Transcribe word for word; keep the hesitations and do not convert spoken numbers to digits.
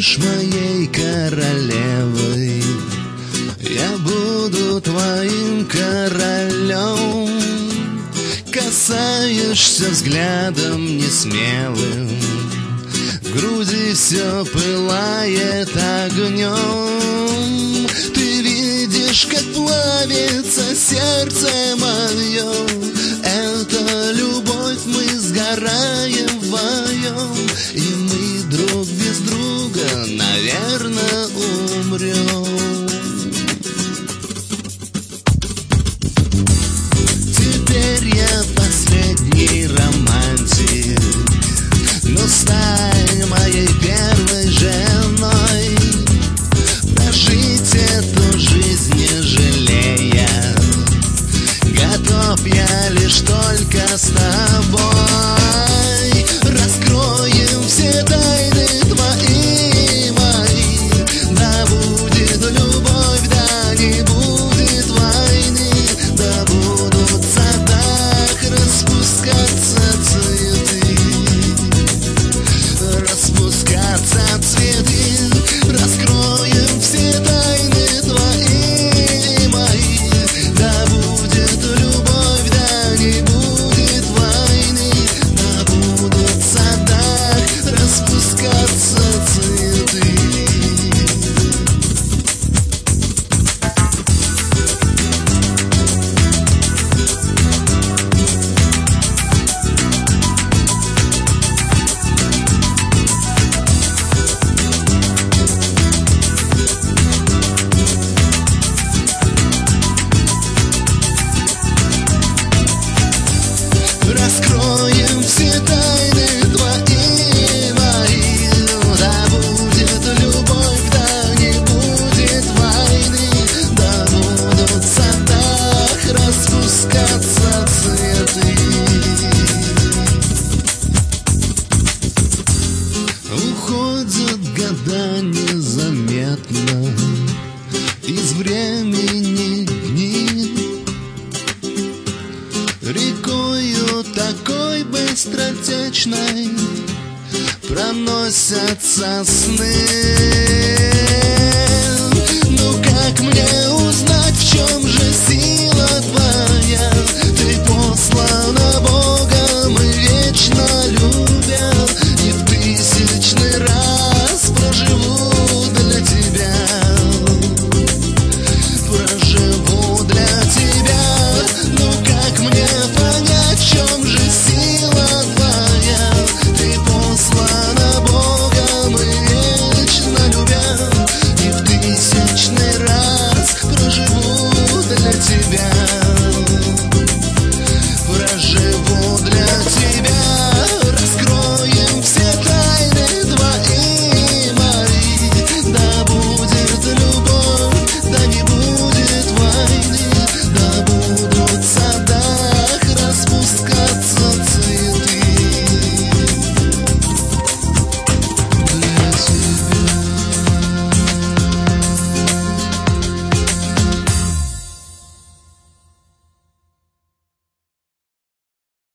будешь моей королевой, я буду твоим королем. Касаешься взглядом несмелым, в груди все пылает огнем. Ты видишь, как плавится сердце мое, это любовь, мы сгораем вдвоем, и мы друг без друга, наверное, умрем. Теперь я последний романтик, но стань моей первой женой. Прожить эту жизнь не жалея, готов я лишь только с тобой. Раскроем все тайны твои, мои. Да будет любовь, да не будет войны. Да будут в садах распускаться цветы, распускаться цветы. Раскроем все тайны твои, мои. Да будет любовь, да не будет войны. Да будут в садах распускаться цветы. Раскроем все тайны твои, мои. Да будет любовь, да не будет войны. Да будут в садах распускаться цветы. Уходят года незаметно из времени дни, рекою такой быстротечной проносятся сны. Ну как мне узнать, в чем же сила твоя?